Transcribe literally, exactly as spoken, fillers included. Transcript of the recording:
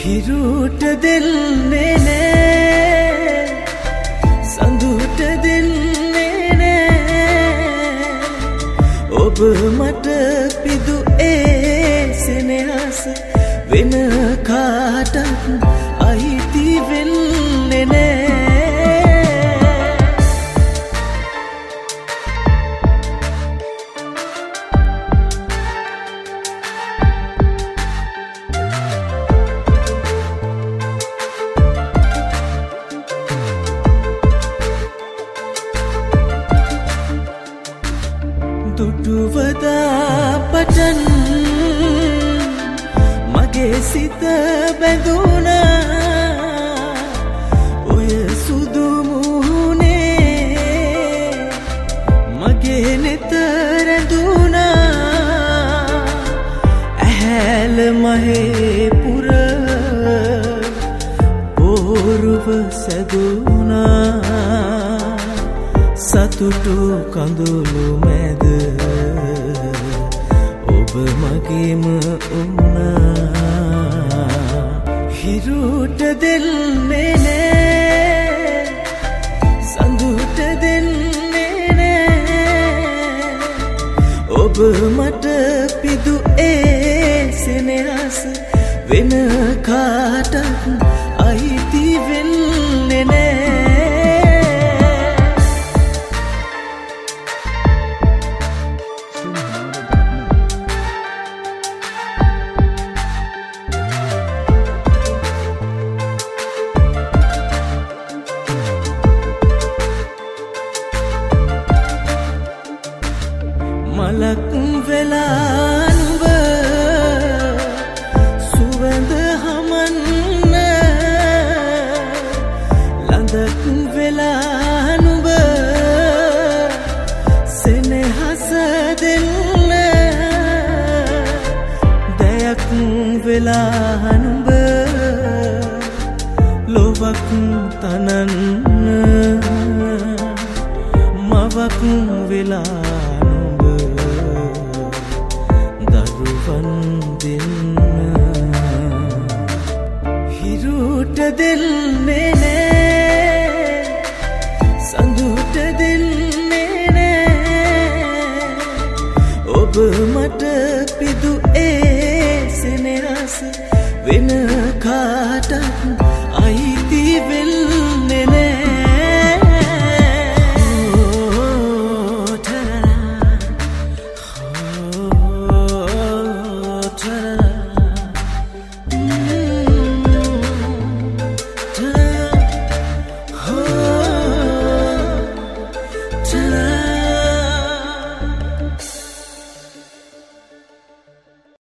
හිරුට දෙන්නේ නෑ සඳුට දෙන්නේ නෑ ඔබ මට පිදු ඒ සෙනෙහස වෙන කාටත් අයිති වෙන්නේ නෑ දුටුවදා පටන් මගේ සිත බැඳුණා ඔය සුදු මුහුණේ මගේ නෙත රැඳුණා ඇහැල මහේ පුර පෝරුව සැදුණා සතුටු කඳුළු මැද ඔබ මගේම වුණා හිරුට දෙන්නේ නෑ සඳුට දෙන්නේ නෑ ඔබ මට පිදු ඒ සෙනෙහස වෙන කාටත් අයිති වෙන්නේ නෑ මලක් වෙලා නුඹ සුවඳ හමන්න ළඳක් වෙලා නුඹ සෙනෙහස දෙන්න දයක් වෙලා නුඹ ලොවක් තනන්න මවක් වෙලා හිරුට දෙන්නේ නෑ සඳුට දෙන්නේ නෑ ඔබ මට පිදු ඒ සෙනෙහස වෙන කාටත්